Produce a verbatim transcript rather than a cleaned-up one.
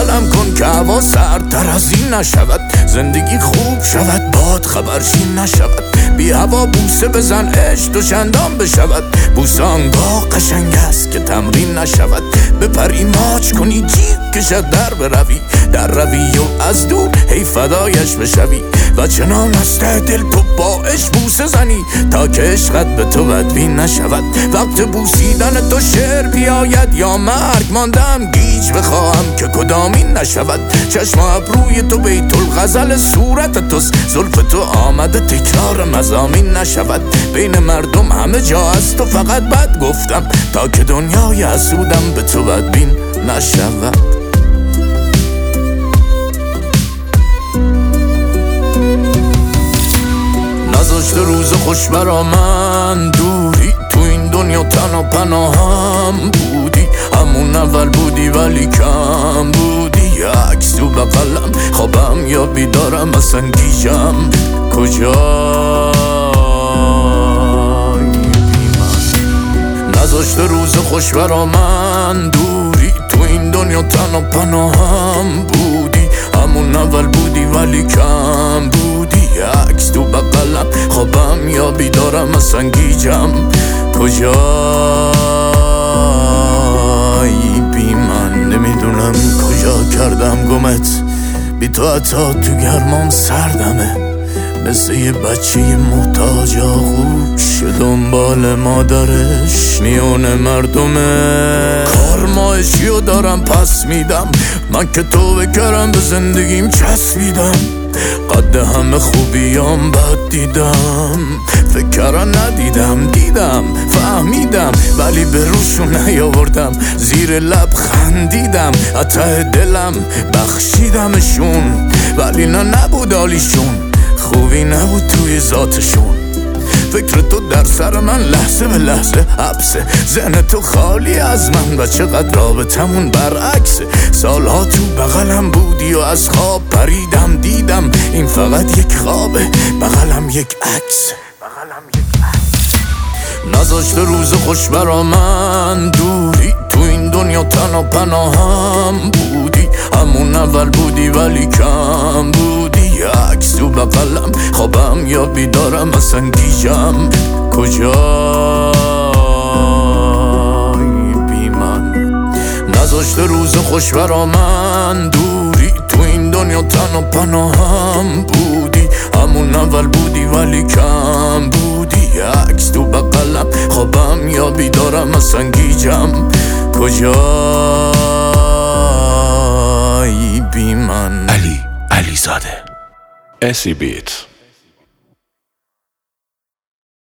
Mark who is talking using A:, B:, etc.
A: بغلم کن که هوا سردتر از این نشود، زندگی خوب شود باد خبرچین نشود، بی هوا بوسه بزن عشق دو چندان بشود، بوسه آنگاه قشنگ است که تمرین نشود، بپری ماچ کنی جیغ کشد در بروی، در روی و از دور هی فدایش بشوی و چنان از ته دل تو با عشق بوسه زنی تا که عشقت به تو بدبین نشود. وقت بوسیدن تو شعر بیاید یا مرگ، ماندم گیج بخواهم که کدامین نشود، چشم ابروی تو بیت الغزل صورت توست، زلف تو آمده تکرار مضامین نشود، بین مردم همه جا از تو فقط بد گفتم تا که دنیای حسودم به تو بدبین نشود. نذاشته روز خوش برا من دوری، تو این دنیا تنها پناهم بودی، همون اول بودی ولی کم بودی، عکس تو بغلم خوابم یا بیدارم اصلا گیجم کجای بی من. نذاشته روز خوش برا من دوری، تو این دنیا تنها پناهم بودی، همون اول بودی ولی کم بودی، عکس تو بغلم خوابم یا بیدارم اصلا گیجم کجایی بی من. نمیدونم کجا کردم گمت، بی تو حتی تو گرمام سردمه، مثل یه بچه محتاج آغوش دنبال مادرش میونه مردمه. کارمایشیو دارم پس میدم، من که تو بکرم به زندگیم چسبیدم، قد همه خوبیام بد دیدم، فکران ندیدم دیدم فهمیدم ولی به روشون نیاوردم، زیر لب خندیدم ته دلم بخشیدمشون، ولی نه نبود حالیشون، خوبی نبود توی ذاتشون. فکر تو در سر من لحظه به لحظه حبسه، ذهن تو خالی از من و چقدر رابطمون برعکسه، سالها تو بغلم بودی و از خواب پریدم دیدم این فقط یک خوابه، بغلم یک عکس. نذاشته روز خوش برا من دوری، تو این دنیا تنها پناهم بودی، همون اول بودی ولی کم بودی، عکس تو بغلم خوابم یا بیدارم اصلا گیجم کجایی بی من. نذاشته روز خوش برا من دوری، تو این دنیا تنها پناهم بودی، همون اول بودی ولی کم بودی، عکس تو بغلم خوابم یا بیدارم اصلا گیجم کجایی بی من.
B: علی علی زاده اسی بیت.